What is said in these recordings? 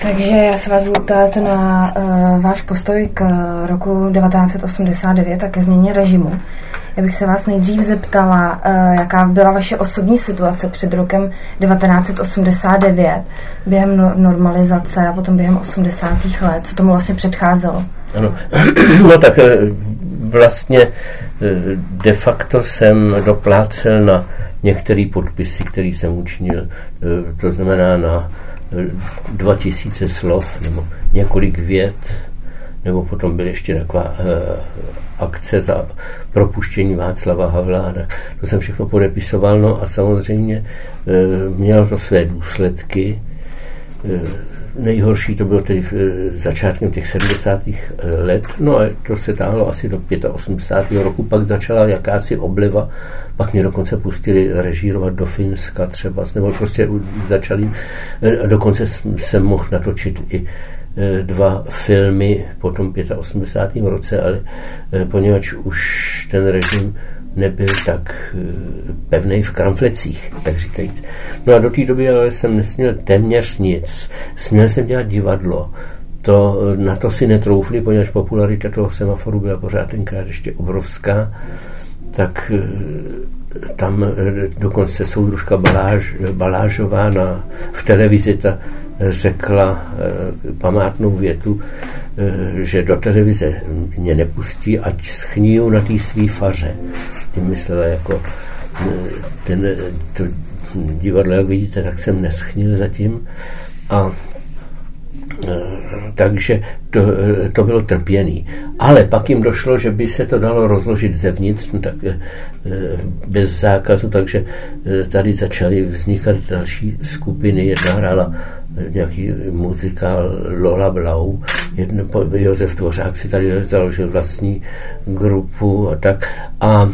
Takže já se vás budu ptát na váš postoj k roku 1989 a ke změně režimu. Já bych se vás nejdřív zeptala, jaká byla vaše osobní situace před rokem 1989 během normalizace a potom během 80. let. Co tomu vlastně předcházelo? Ano, no tak vlastně de facto jsem doplácel na některé podpisy, které jsem učinil, to znamená na 2000 slov nebo několik vět, nebo potom byla ještě taková akce za propuštění Václava Havla, tak to jsem všechno podepisoval, no a samozřejmě mělo to své důsledky. Nejhorší to bylo tedy začátkem těch 70. let, no a to se táhlo asi do 85. roku, pak začala jakási obliva, pak mě dokonce pustili režírovat do Finska třeba, nebo prostě začali, dokonce jsem mohl natočit i 2 filmy po tom 85. roce, ale poněvadž už ten režim nebyl tak pevnej v kramflecích, tak říkajíc. No a do té doby ale jsem nesměl téměř nic. Směl jsem dělat divadlo. Na to si netroufli, poněvadž popularita toho Semaforu byla pořád tenkrát ještě obrovská, tak tam dokonce soudružka Balážová v televizi ta řekla památnou větu, že do televize mě nepustí, ať schniju na té svý faře. Tím myslela jako to divadlo, jak vidíte, tak jsem neschnil zatím. A takže to bylo trpěný. Ale pak jim došlo, že by se to dalo rozložit zevnitř, tak bez zákazu, takže tady začaly vznikat další skupiny. Jedna hrála nějaký muzikál Lola Blau, Josef Dvořák si tady založil vlastní grupu a tak. A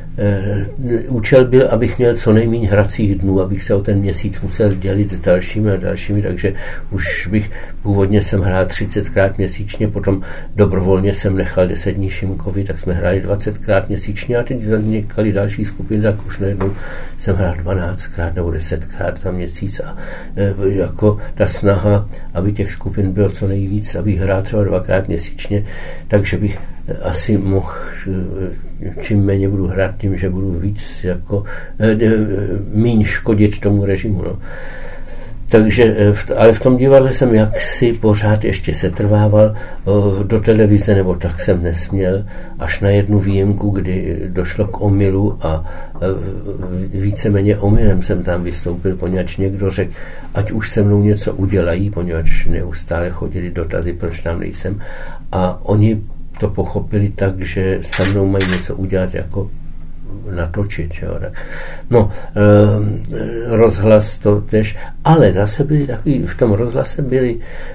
účel byl, abych měl co nejméně hracích dnů, abych se o ten měsíc musel dělit s dalšími a dalšími, takže už původně jsem hrál 30krát měsíčně, potom dobrovolně jsem nechal 10 dní Šimkovi, tak jsme hráli 20krát měsíčně a teď vznikaly další skupiny, tak už najednou jsem hrál 12krát nebo 10krát za měsíc a jako ta snaha, aby těch skupin bylo co nejvíc, abych hrál třeba 2krát měsíčně, takže bych asi mohl, čím méně budu hrát, tím, že budu víc jako míň škodit tomu režimu. No. Takže, ale v tom divadle jsem jaksi pořád ještě setrvával, do televize nebo tak jsem nesměl, až na jednu výjimku, kdy došlo k omylu a víceméně omylem jsem tam vystoupil, poněvadž někdo řekl, ať už se mnou něco udělají, poněvadž neustále chodili dotazy, proč tam nejsem, a oni to pochopili tak, že se mnou mají něco udělat, jako natočit. Jo. No, rozhlas to tež, ale zase byly takový, v tom rozhlase byly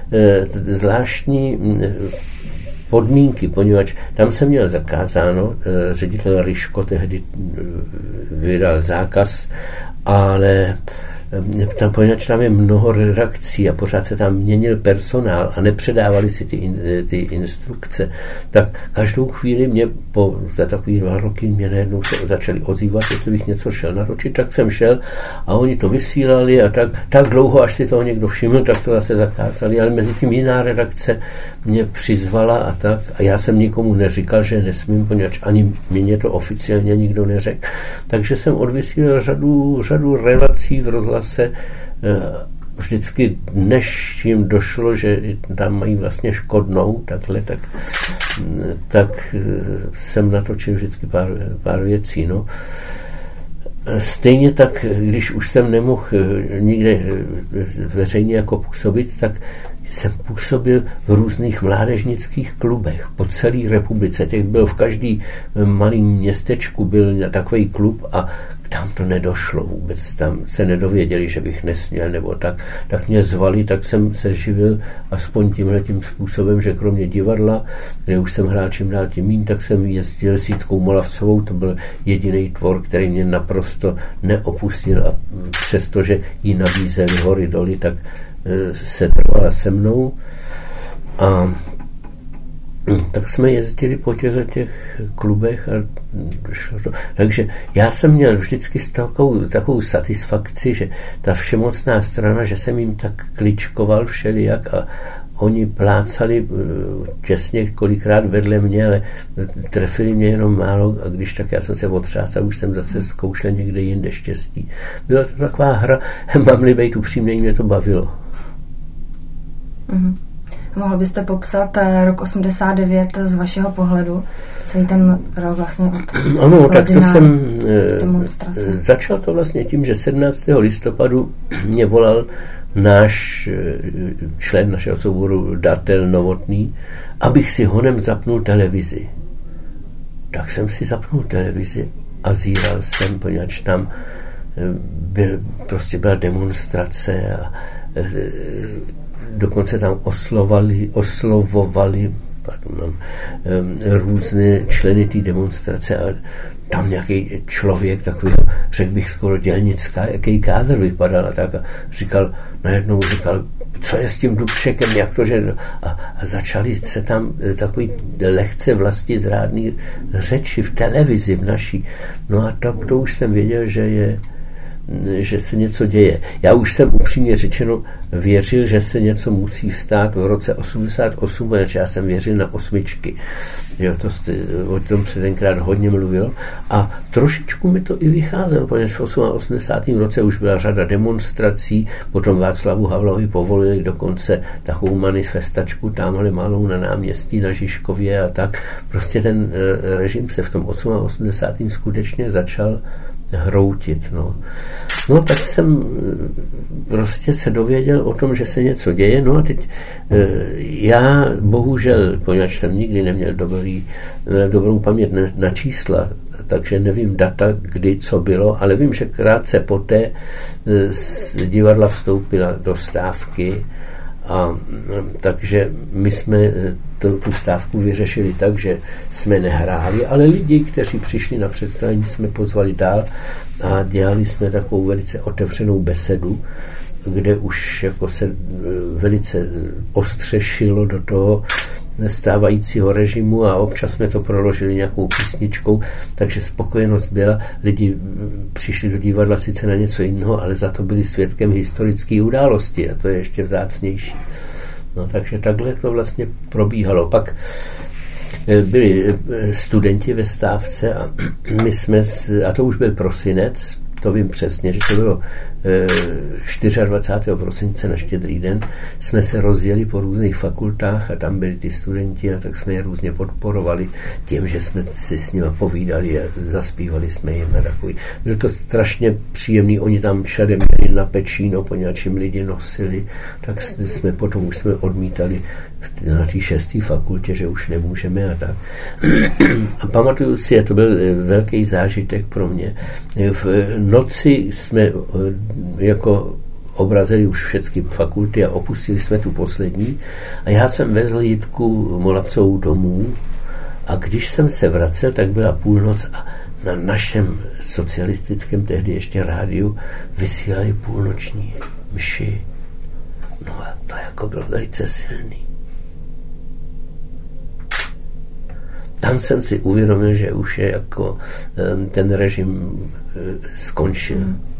zvláštní podmínky, poněvadž tam jsem měl zakázáno, ředitel Ryško tehdy vydal zákaz, ale poněvadž tam je mnoho redakcí a pořád se tam měnil personál a nepředávali si ty instrukce, tak každou chvíli mě za takový 2 roky mě najednou se začali ozývat, jestli bych něco šel natočit, tak jsem šel a oni to vysílali a tak dlouho, až si toho někdo všiml, tak to zase zakázali, ale mezi tím jiná redakce mě přizvala a tak a já jsem nikomu neříkal, že nesmím, poněvadž ani mě to oficiálně nikdo neřekl, takže jsem odvysílal řadu relací v rozhlase vždycky, než jim došlo, že tam mají vlastně škodnou, tak jsem natočil vždycky pár věcí. No. Stejně tak, když už jsem nemohl nikde veřejně jako působit, tak jsem působil v různých mládežnických klubech po celé republice. Těch byl v každý malém městečku byl takový klub a tam to nedošlo vůbec, tam se nedověděli, že bych nesměl nebo tak mě zvali, tak jsem se živil aspoň tímhletím způsobem, že kromě divadla, kde už jsem hrál čím dál tím míň, tak jsem jezdil s Jitkou Molavcovou, to byl jediný tvor, který mě naprosto neopustil a přestože jí nabízeli hory doly, tak se trvala se mnou a tak jsme jezdili po těch klubech a šlo to. Takže já jsem měl vždycky takovou satisfakci, že ta všemocná strana, že jsem jim tak kličkoval všelijak a oni plácali těsně kolikrát vedle mě, ale trefili mě jenom málo a když tak já jsem se otřásal, už jsem zase zkoušel někde jinde štěstí. Byla to taková hra, mám-li být upřímnej, mě to bavilo. Mm-hmm. Mohl byste popsat rok 89 z vašeho pohledu? Celý ten rok vlastně od ano, tak to jsem demonstrace. Začal to vlastně tím, že 17. listopadu mě volal náš člen našeho souboru Datel Novotný, abych si honem zapnul televizi. Tak jsem si zapnul televizi a zíral jsem, poněvadž tam byla demonstrace a dokonce tam oslovovali různé členy té demonstrace a tam nějaký člověk takový, řekl bych skoro dělnická, jaký kádr vypadal a tak a najednou říkal, co je s tím Dubčekem, jak to, že... A začali se tam takový lehce vlastizrádný řeči v televizi v naší. No a to už jsem věděl, že se něco děje. Já už jsem upřímně řečeno věřil, že se něco musí stát v roce 88, protože já jsem věřil na osmičky. Jo, o tom se tenkrát hodně mluvilo a trošičku mi to i vycházelo, protože v 88. roce už byla řada demonstrací, potom Václavu Havlovi povolili dokonce takovou manifestačku tamhle malou na náměstí na Žižkově a tak. Prostě ten režim se v tom 88. skutečně začal hroutit. No tak jsem prostě se dověděl o tom, že se něco děje. No a teď já bohužel, poněvadž jsem nikdy neměl dobrou paměť na čísla, takže nevím data, kdy co bylo, ale vím, že krátce poté z divadla vstoupila do stávky a takže my jsme tu stávku vyřešili tak, že jsme nehráli, ale lidi, kteří přišli na představení, jsme pozvali dál a dělali jsme takovou velice otevřenou besedu, kde už jako se velice ostřešilo do toho stávajícího režimu a občas jsme to proložili nějakou písničkou, takže spokojenost byla. Lidi přišli do divadla sice na něco jiného, ale za to byli svědkem historické události a to je ještě vzácnější. No, takže takhle to vlastně probíhalo. Pak byli studenti ve stávce a my jsme, a to už byl prosinec, to vím přesně, že to bylo 24. prosince na Štědrý den, jsme se rozjeli po různých fakultách a tam byli ty studenti a tak jsme je různě podporovali tím, že jsme si s nimi povídali a zaspívali jsme jim a takový. Bylo to strašně příjemný, oni tam všade měli na pečíno, po něčím lidi nosili, tak jsme potom už jsme odmítali na té 6. fakultě, že už nemůžeme a tak. A pamatuju si, to byl velký zážitek pro mě. V noci jsme jako obrazili už všechny fakulty a opustili jsme tu poslední a já jsem vezl Jitku Molavcovou domů a když jsem se vracel, tak byla půlnoc a na našem socialistickém tehdy ještě rádiu vysílali půlnoční mši. No a to jako bylo velice silný. Tam jsem si uvědomil, že už je jako ten režim skončil.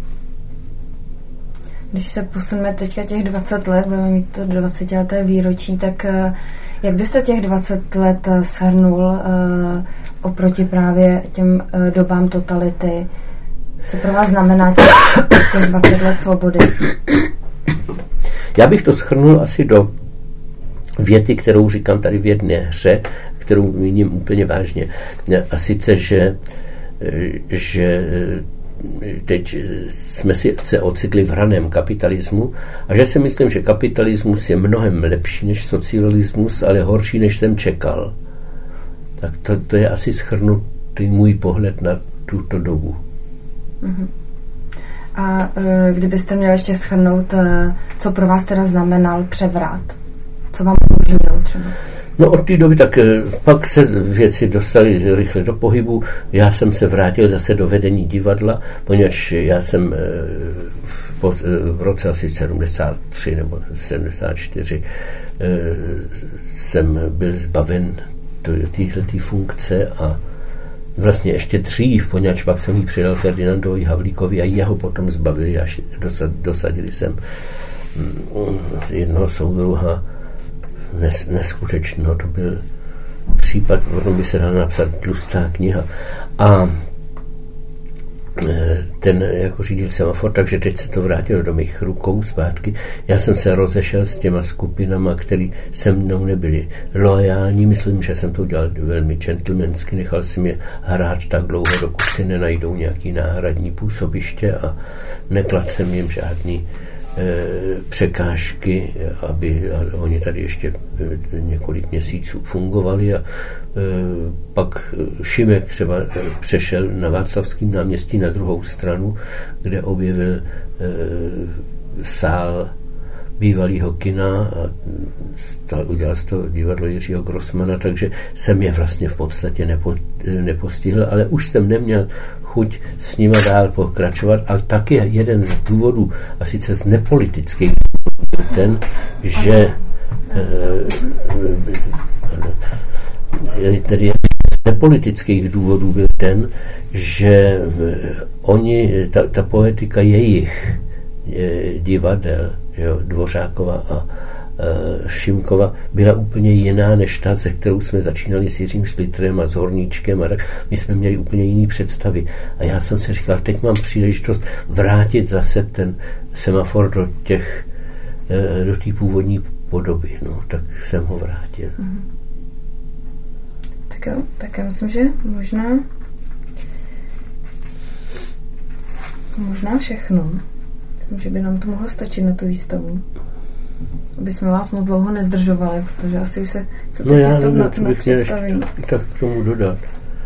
Když se posuneme teďka těch 20 let, budeme mít to 20leté výročí, tak jak byste těch 20 let shrnul oproti právě těm dobám totality? Co pro vás znamená těch 20 let svobody? Já bych to shrnul asi do věty, kterou říkám tady v jedné hře, kterou míním úplně vážně. A sice, že teď jsme se ocitli v raném kapitalismu a že si myslím, že kapitalismus je mnohem lepší než socialismus, ale horší, než jsem čekal. Tak to je asi shrnutý můj pohled na tuto dobu. Uh-huh. A kdybyste měl ještě shrnout, co pro vás teda znamenal převrat? Co vám umožnil třeba? No od té doby tak pak se věci dostaly rychle do pohybu. Já jsem se vrátil zase do vedení divadla, poněvadž já jsem v roce asi 73 nebo 74 jsem byl zbaven téhletý funkce a vlastně ještě dřív, poněvadž pak jsem jí přidal Ferdinandovi Havlíkovi a jeho potom zbavili, až dosadili jsem jednoho soudruha neskutečného, to byl případ, potom by se dala napsat tlustá kniha. A ten jako řídil semafor, takže teď se to vrátilo do mých rukou zpátky. Já jsem se rozešel s těma skupinama, který se mnou nebyli loajální. Myslím, že jsem to udělal velmi gentlemansky. Nechal jsem je hrát tak dlouho, dokud si nenajdou nějaký náhradní působiště a nekladl jsem jim žádný překážky, aby oni tady ještě několik měsíců fungovali a pak Šimek třeba přešel na Václavském náměstí na druhou stranu, kde objevil sál bývalého kina a udělal z toho divadlo Jiřího Grossmana, takže jsem je vlastně v podstatě nepostihl, ale už jsem neměl chuť s nima dál pokračovat, ale taky jeden z důvodů, a sice z nepolitických důvodů, ten, že tedy z nepolitických důvodů byl ten, že oni, ta poetika jejich divadel, jo, Dvořákova a Šimkova byla úplně jiná než ta, se kterou jsme začínali s Jiřím Šlitrem a s Horníčkem a tak. My jsme měli úplně jiný představy. A já jsem si říkal, teď mám příležitost vrátit zase ten semafor do té původní podoby. No, tak jsem ho vrátil. Tak jo, tak já myslím, že možná všechno. Myslím, že by nám to mohlo stačit na tu výstavu. Aby jsme vás moc dlouho nezdržovali, protože asi už se chcete chystat na představení. Tak k tomu dodat.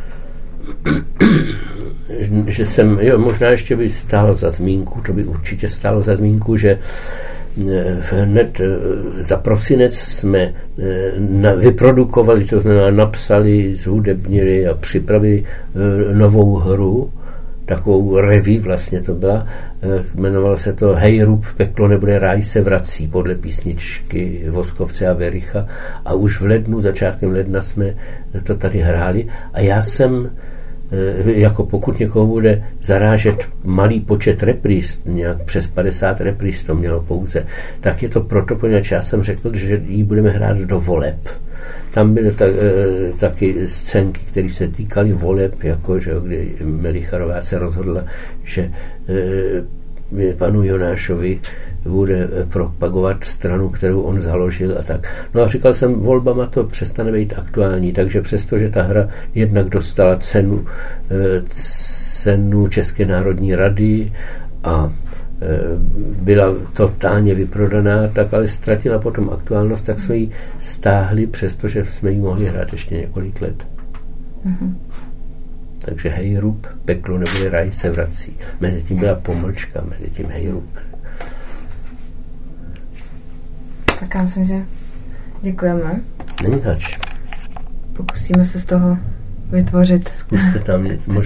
Že jsem, možná ještě by stálo za zmínku, to by určitě stálo za zmínku, že hned za prosinec jsme vyprodukovali, to znamená napsali, zhudebnili a připravili novou hru, takovou revue vlastně to byla, jmenovalo se to Hej Rub, peklo nebude, ráj se vrací, podle písničky Voskovce a Vericha, a už v lednu, začátkem ledna jsme to tady hráli a já jsem, jako pokud někoho bude zarážet malý počet repríz, nějak přes 50 repríz to mělo pouze, tak je to proto, poněvadž já jsem řekl, že ji budeme hrát do voleb. Tam byly taky scénky, které se týkaly voleb, jako, že, kdy Melicharová se rozhodla, že panu Jonášovi bude propagovat stranu, kterou on založil a tak. No a říkal jsem, volbama to přestane být aktuální, takže přestože ta hra jednak dostala cenu České národní rady a byla totálně vyprodaná, tak ale ztratila potom aktuálnost, tak jsme ji stáhli, přestože jsme ji mohli hrát ještě několik let. Mm-hmm. Takže Hej Rub, peklo nebude, ráj se vrací. Mezi tím byla pomlčka, mezi tím Hej Rub. Tak já myslím, že děkujeme. Není zač. Pokusíme se z toho vytvořit. Zkuste tam možná